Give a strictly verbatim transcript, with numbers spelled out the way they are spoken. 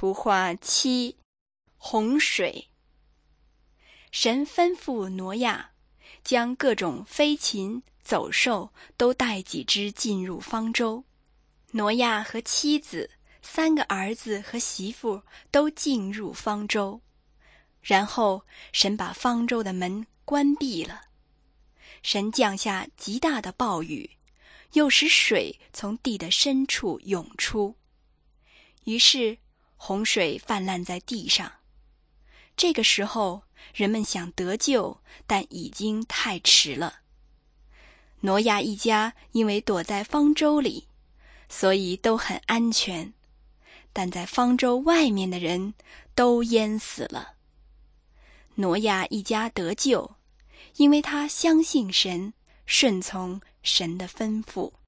图画七，洪水。神吩咐挪亚，将各种飞禽走兽都带几只进入方舟。挪亚和妻子、三个儿子和媳妇都进入方舟，然后神把方舟的门关闭了。神降下极大的暴雨，又使水从地的深处涌出，于是洪水泛滥在地上。这个时候，人们想得救，但已经太迟了。挪亚一家因为躲在方舟里，所以都很安全，但在方舟外面的人都淹死了。挪亚一家得救，因为他相信神，顺从神的吩咐。